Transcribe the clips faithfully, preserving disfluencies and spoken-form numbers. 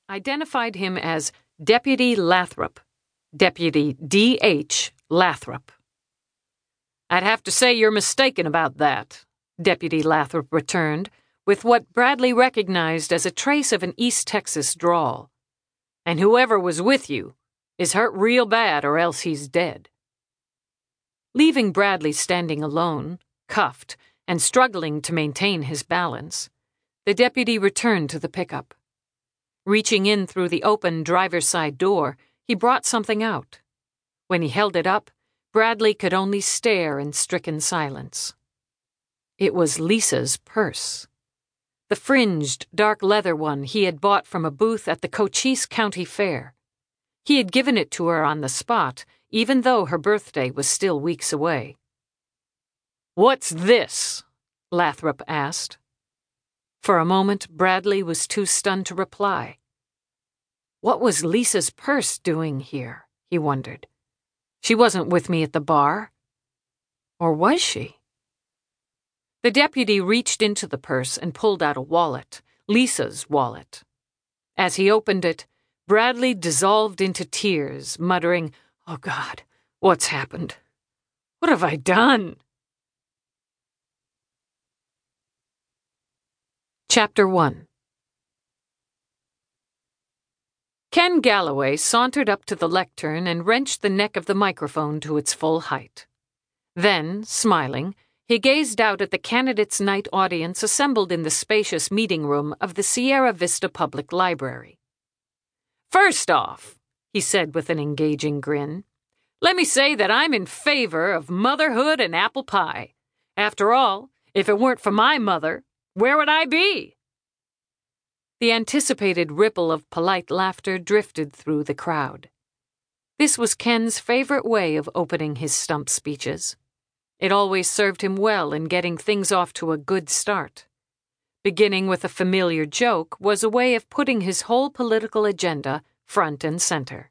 identified him as Deputy Lathrop, Deputy D H Lathrop. "I'd have to say you're mistaken about that," Deputy Lathrop returned, with what Bradley recognized as a trace of an East Texas drawl. "And whoever was with you is hurt real bad or else he's dead." Leaving Bradley standing alone, cuffed, and struggling to maintain his balance, the deputy returned to the pickup. Reaching in through the open driver's side door, he brought something out. When he held it up, Bradley could only stare in stricken silence. It was Lisa's purse. The fringed, dark leather one he had bought from a booth at the Cochise County Fair. He had given it to her on the spot, even though her birthday was still weeks away. "What's this?" Lathrop asked. For a moment, Bradley was too stunned to reply. What was Lisa's purse doing here, he wondered. She wasn't with me at the bar. Or was she? The deputy reached into the purse and pulled out a wallet, Lisa's wallet. As he opened it, Bradley dissolved into tears, muttering, "Oh God, what's happened? What have I done?" Chapter one. Ken Galloway sauntered up to the lectern and wrenched the neck of the microphone to its full height. Then, smiling, he gazed out at the candidates' night audience assembled in the spacious meeting room of the Sierra Vista Public Library. "First off," he said with an engaging grin, "let me say that I'm in favor of motherhood and apple pie. After all, if it weren't for my mother, where would I be?" The anticipated ripple of polite laughter drifted through the crowd. This was Ken's favorite way of opening his stump speeches. It always served him well in getting things off to a good start. Beginning with a familiar joke was a way of putting his whole political agenda front and center.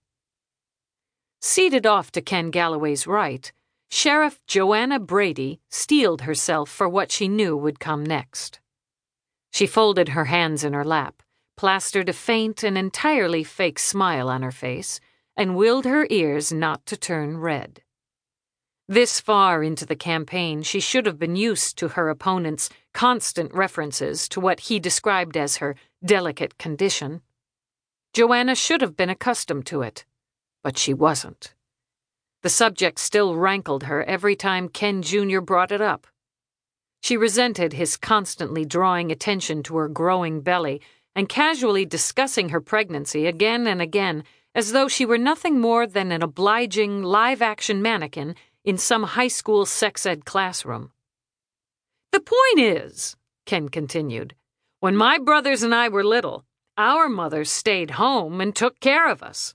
Seated off to Ken Galloway's right, Sheriff Joanna Brady steeled herself for what she knew would come next. She folded her hands in her lap, plastered a faint and entirely fake smile on her face, and willed her ears not to turn red. This far into the campaign, she should have been used to her opponent's constant references to what he described as her delicate condition. Joanna should have been accustomed to it, but she wasn't. The subject still rankled her every time Ken Junior brought it up. She resented his constantly drawing attention to her growing belly and casually discussing her pregnancy again and again as though she were nothing more than an obliging live-action mannequin in some high school sex ed classroom. "The point is," Ken continued, "when my brothers and I were little, our mothers stayed home and took care of us."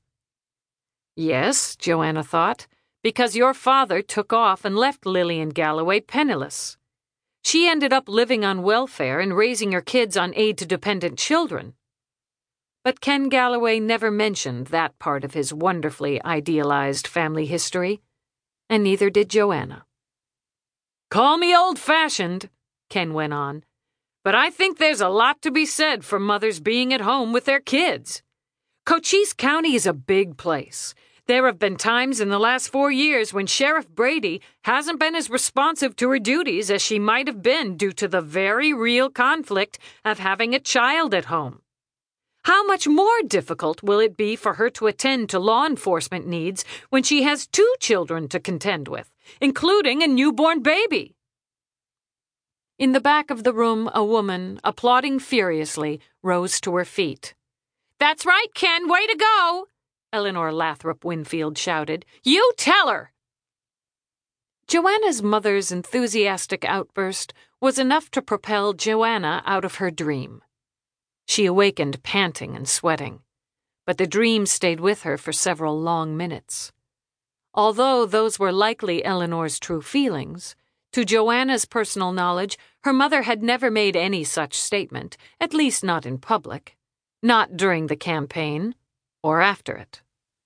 Yes, Joanna thought, because your father took off and left Lillian Galloway penniless. She ended up living on welfare and raising her kids on aid to dependent children. But Ken Galloway never mentioned that part of his wonderfully idealized family history, and neither did Joanna. "Call me old-fashioned," Ken went on, "but I think there's a lot to be said for mothers being at home with their kids. Cochise County is a big place. There have been times in the last four years when Sheriff Brady hasn't been as responsive to her duties as she might have been due to the very real conflict of having a child at home. How much more difficult will it be for her to attend to law enforcement needs when she has two children to contend with, including a newborn baby?" In the back of the room, a woman, applauding furiously, rose to her feet. "That's right, Ken, way to go!" Eleanor Lathrop Winfield shouted. "You tell her!" Joanna's mother's enthusiastic outburst was enough to propel Joanna out of her dream. She awakened panting and sweating, but the dream stayed with her for several long minutes. Although those were likely Eleanor's true feelings, to Joanna's personal knowledge, her mother had never made any such statement, at least not in public, not during the campaign or after it.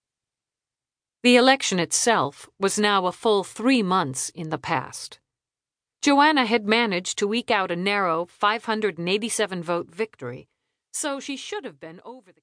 The election itself was now a full three months in the past. Joanna had managed to eke out a narrow five hundred eighty-seven vote victory, so she should have been over the